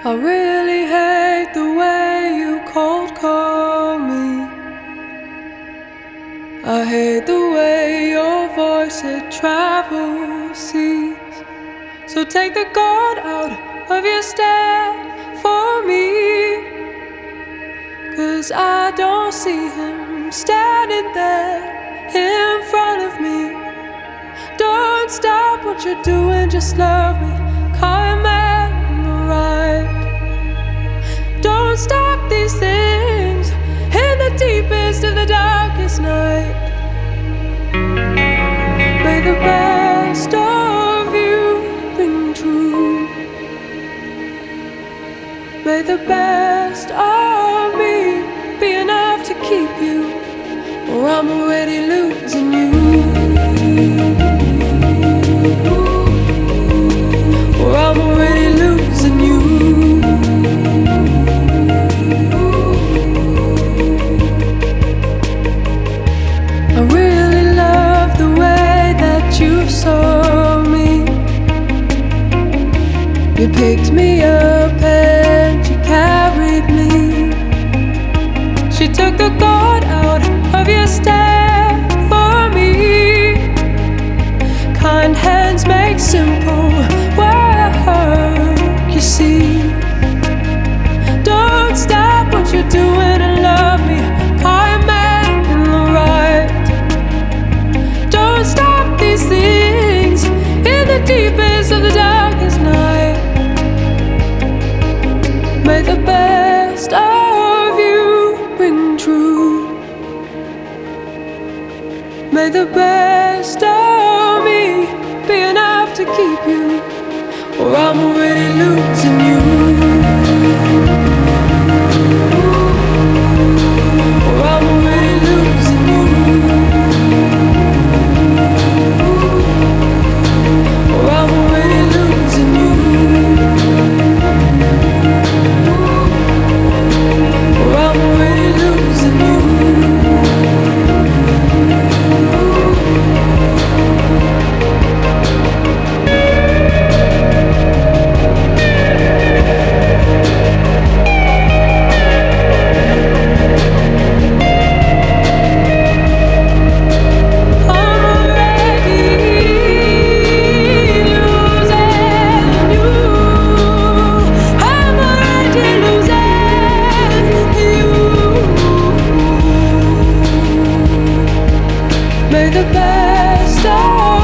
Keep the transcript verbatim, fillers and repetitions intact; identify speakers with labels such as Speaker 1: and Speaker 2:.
Speaker 1: I really hate the way you cold call me. I hate the way your voice it travels seas. So take the God out of your stare for me, 'cause I don't see him standing there in front of me. Don't stop what you're doing, just love me. Call your man on the right. Don't stop these things in the deepest of the darkest night. May the best of you ring true. May the best of me be enough to keep you, or I'm already losing you. Or I'm already losing you. I really love the way that you saw me. You picked me up and you carried me. She took the God out of your stare for me. Kind hands make simple work, you see. Don't stop what you're doing and love me. Call your man in the right. Don't stop these things in the deepest of the darkest night. May the best of you ring true. May the best of me be enough to keep you, or I'm already losing you. Or I'm already losing you. Or I'm already losing you. Or I'm already losing you. May the best of